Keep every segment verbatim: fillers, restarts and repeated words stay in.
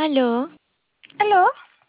Aló, ¿Aló?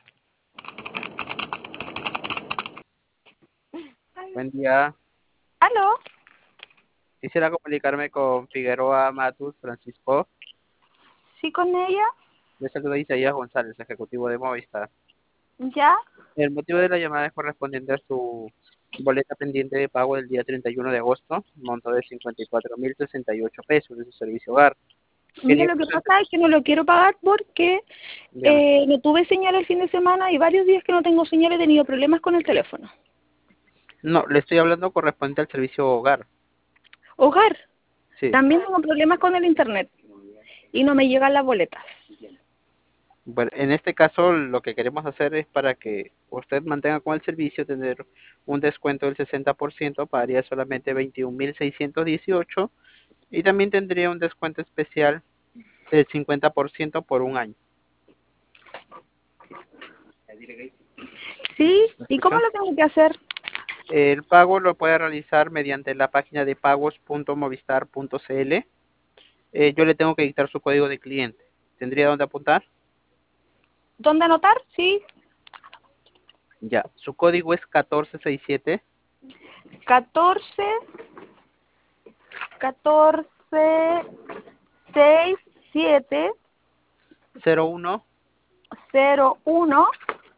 Buen día. ¿Aló? Quisiera comunicarme con Figueroa Matus Francisco. ¿Sí con ella? Le saluda Isaías González, ejecutivo de Movistar. ¿Ya? El motivo de la llamada es correspondiente a su boleta pendiente de pago del día treinta y uno de agosto, monto de cincuenta y cuatro mil sesenta y ocho pesos de su servicio hogar. Mira, Quería lo que que usted... pasa es que no lo quiero pagar porque Dígame. eh, no tuve señal el fin de semana y varios días que no tengo señal he tenido problemas con el teléfono. No, le estoy hablando correspondiente al servicio hogar. Hogar, Sí. también tengo problemas con el internet y no me llegan las boletas. Bueno, en este caso lo que queremos hacer es para que usted mantenga con el servicio, tener un descuento del sesenta por ciento, pagaría solamente veintiún mil seiscientos dieciocho y también tendría un descuento especial del cincuenta por ciento por un año. ¿Sí? ¿Me ¿Y cómo escucha? lo tengo que hacer? El pago lo puede realizar mediante la página de pagos punto movistar punto cl. Eh, yo le tengo que dictar su código de cliente. ¿Tendría dónde apuntar? ¿Dónde anotar? Sí. Ya, su código es catorce sesenta y siete catorce, catorce, seis, siete, cero uno cero, uno,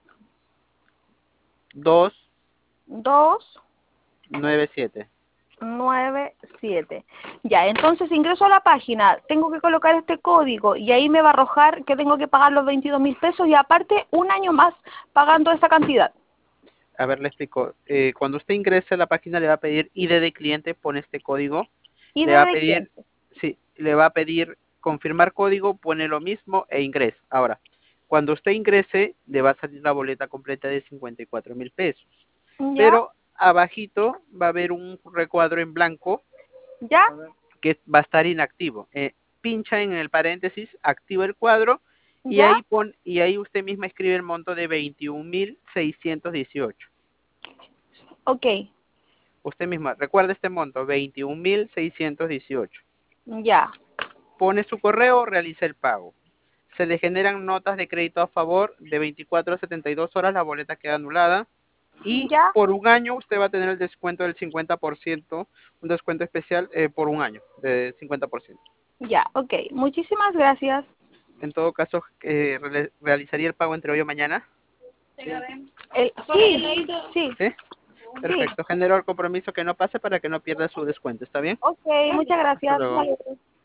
dos dos, nueve siete. nueve siete. Ya, entonces ingreso a la página, tengo que colocar este código y ahí me va a arrojar que tengo que pagar los veintidós mil pesos y aparte un año más pagando esa cantidad. A ver, le explico. Eh, cuando usted ingrese a la página le va a pedir I D de cliente, pone este código. Y Le va a desde pedir, cliente. sí, le va a pedir confirmar código, pone lo mismo e ingresa. Ahora, cuando usted ingrese, le va a salir la boleta completa de cincuenta y cuatro mil pesos. ¿Ya? Pero abajito va a haber un recuadro en blanco ¿Ya? que va a estar inactivo. Eh, pincha en el paréntesis, activa el cuadro y ¿Ya? ahí pon, y ahí usted misma escribe el monto de veintiún mil seiscientos dieciocho. Ok. Usted misma, recuerde este monto, veintiún mil seiscientos dieciocho. Ya. Pone su correo, realiza el pago. Se le generan notas de crédito a favor de veinticuatro a setenta y dos horas, la boleta queda anulada. Y ¿Ya? por un año usted va a tener el descuento del cincuenta por ciento, un descuento especial eh, por un año de cincuenta por ciento. Ya. Ok. Muchísimas gracias. En todo caso, eh, re realizaría el pago entre hoy o mañana. El, sí, sí, ¿Sí? sí. Perfecto. Genero el compromiso que no pase para que no pierda su descuento. ¿Está bien? Ok, muchas Hasta gracias. luego. Vale.